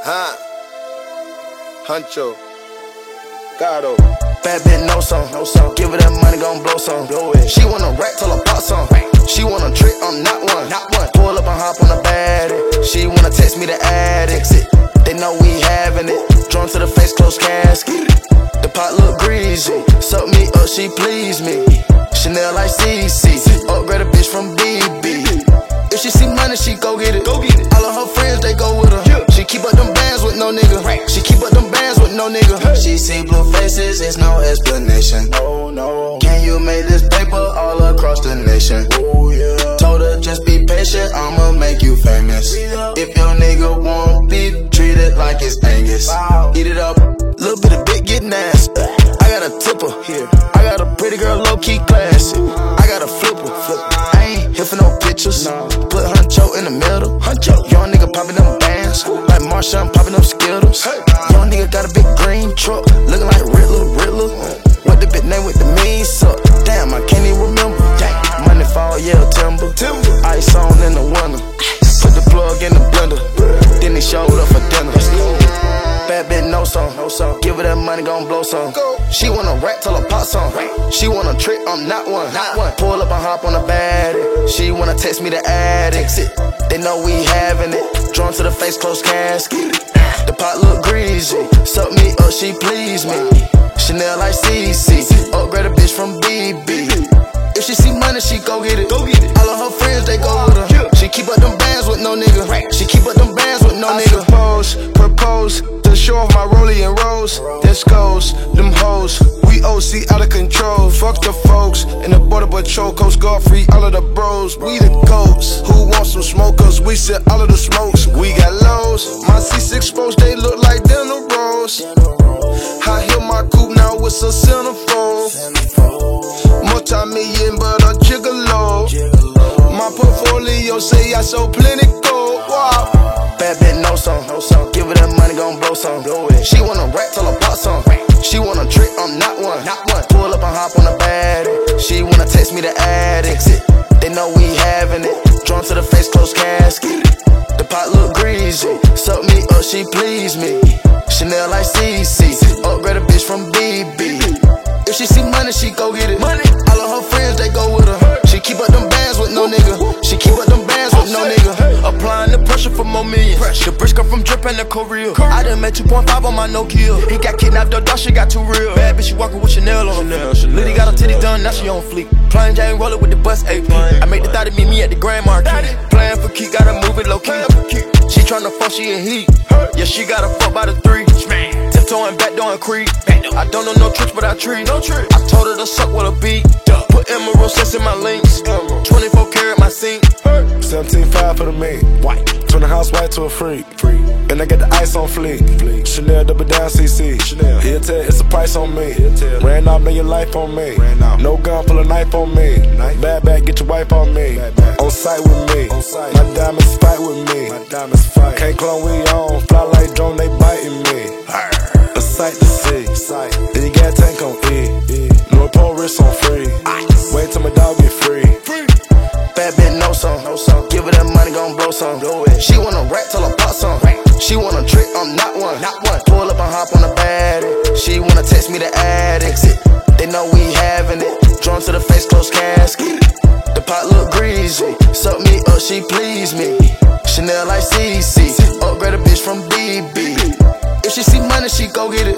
Huncho, Gato. Bad bitch, no song. Give her that money, gon' blow some. She wanna rack till I pop some. She wanna trick, I'm not one. Pull up and hop on the baddie. She wanna text me the addict. They know we having it. Drawn to the face, close casket. The pot look greasy. Suck me up, she please me. Chanel like CC. Upgrade a bitch from BB. If she see money, she go get it. All of her friends, they go with her. She keep up them bands with no nigga. She keep up them bands with no nigga. She see blue faces, it's no explanation. No. Can you make this paper all across the nation? Told her just be patient, I'ma make you famous. If your nigga want beef, treat it like it's Angus. Eat it up, little bit of bit get nasty. I got a tipper here. I got a pretty girl, low-key classy. I got a flipper. I ain't here for no pictures. Put Huncho in the middle. Young nigga popping them bands. Like Marshawn popping them Skittles. Young nigga got a big green truck. Looking like Riddler. What the big name with the mean suck? Damn, I can't even remember. Money fall, yeah, timber. Ice on in the winter. Put the plug in the blender. Then he showed up for dinner. Bad bitch, no song. Give her that money, gon' blow some. She wanna rack till I pop some. She wanna trick, I'm not one. Pull up and hop on the baddie. She wanna text me the addict. They know we having it. Drawn to the face, close casket. The pot look greasy. Suck me up, she please me. Chanel like CC. Upgrade a bitch from BB. If she see money, she go get it. All of her friends, they go with her. She keep up them bands with no nigga. She keep up them bands with no nigga. Propose to show off my rollie and rolls. This goes, them hoes. We OC out of control. Fuck the folks in the border patrol. Coast Guard free, all of the bros. We the goats. Who wants some smokers? We set all of the smokes. We got lows. My C6 spokes, they look like dinner rolls. I hear my coupe now with a centerfold. Multi-million, but a gigolo. My portfolio say I sold plenty gold. Wow. Bad bitch, no song. Give her that money, gon' blow some. She wanna rack till I pop some. She wanna trick, I'm not one. Pull up and hop on the baddie. She wanna text me the addict. They know we having it. Drawn to the face, close casket. The pot look greasy. Suck me up, she please me. Chanel like CC. Upgrade a bitch from BB. If she see money, she go get it. All of her friends, they go with her. She keep up them bands with no nigga. She keep up them bands with no nigga. Applying the pressure for more millions. The bricks come from Drip and the Korea. I done made 2.5 on my Nokia. He got kidnapped, the dog shit got too real. Bad bitch, she walking with Chanel on her. Liddy got her titties done, now she on fleek. Plain Jane rollin' with the bus AP. I made the thought to meet me at the Grand Marquis. Playin' for key, gotta move it low key. She tryna fuck, she in heat. Yeah, she gotta fuck by the 3. Tiptoeing, backdooring creep. I don't know no tricks, but I treat. I told her to suck with a beat. Put emerald sense in my links. 24 karat my sink. 17.5 for the meat. Turn the house white to a freak. And I got the ice on fleek. Chanel double down CC. He'll tell it's a price on me. Ran off, lay your life on me. No gun, pull a knife on me. Bad bag, get your wife on me. On site with me. My diamonds fight with me. Can't clone, we on. Fly like drone, they biting me. A sight to see. Then you got tank on E. No pole wrist on free. Wait till my dog get free. Bad bitch, no song. Give her that money, gon' blow some. She wanna rack till I pop some. She wanna trick, I'm not one. Pull up and hop on the baddie. She wanna text me the addict. They know we having it. Drawn to the face, close casket. The pot look greasy. Suck me up, she please me. Chanel like CC. Upgrade a bitch from BB. If she see money, she go get it.